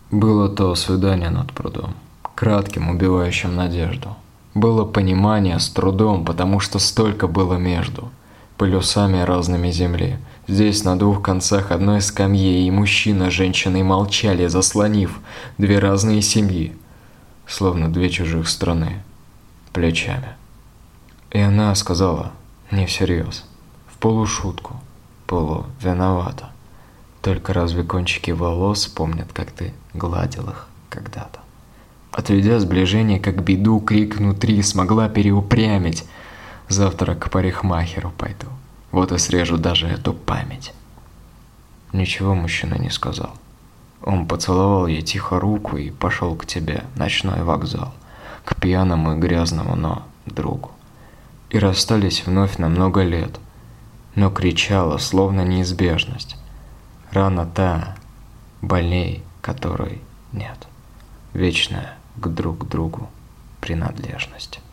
Было то свидание над прудом, кратким, убивающим надежду. Было понимание с трудом, потому что столько было между полюсами разными земли. Здесь на двух концах одной скамьи и мужчина с женщиной молчали, заслонив две разные семьи, словно две чужих страны, плечами. И она сказала, не всерьез, в полушутку, полувиновата. Только разве кончики волос помнят, как ты гладил их когда-то? Отведя сближение, как беду, крик внутри смогла переупрямить. Завтра к парикмахеру пойду, вот и срежу даже эту память. Ничего мужчина не сказал. Он поцеловал ей тихо руку и пошел к тебе, ночной вокзал, к пьяному и грязному, но другу. И расстались вновь на много лет, но кричала, словно неизбежность. Рана та, больней которой нет, вечная к друг другу принадлежность.